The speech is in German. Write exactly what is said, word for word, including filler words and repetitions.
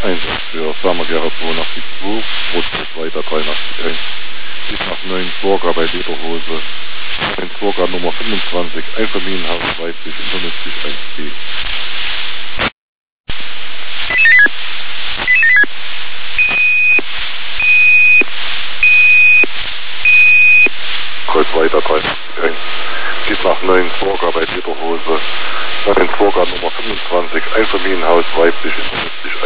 Einsatz für Sammergera zweiundachtzig zwei, Rotkreuz weiter dreiundachtzig eins. Bis nach neun Vorgar bei Lederhose. neun Vorgar Nummer fünfundzwanzig, Einfamilienhaus Leipzig, fünfundneunzig eins B. Kreuz weiter dreiundachtzig eins. Bis nach neun Vorgar bei Lederhose. neun Vorgar Nummer fünfundzwanzig, Einfamilienhaus Leipzig, fünfundneunzig